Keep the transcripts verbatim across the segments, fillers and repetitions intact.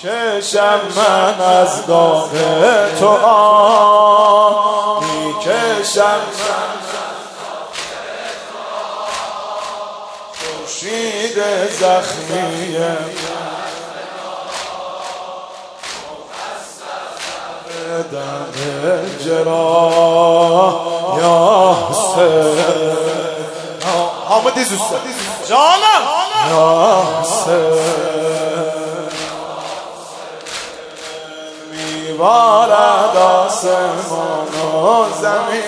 میکشم من از داغ تو آه، میکشم من خورشید زخمی دم جراح یا حسین حامد دوستا جانم یا حسین میبارد آسمان و زمین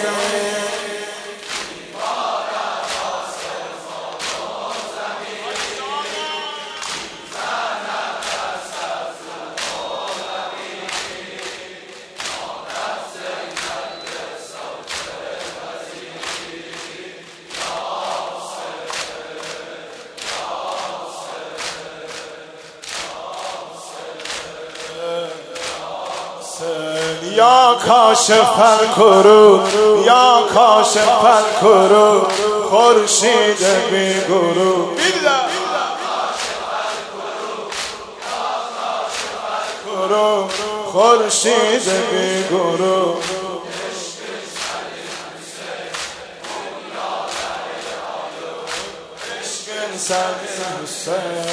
یا کاشف الکروب یا کاشف الکروب خورشید بی غروب خورشید بی غروب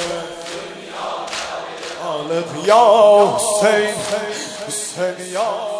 یا حسین حسین یا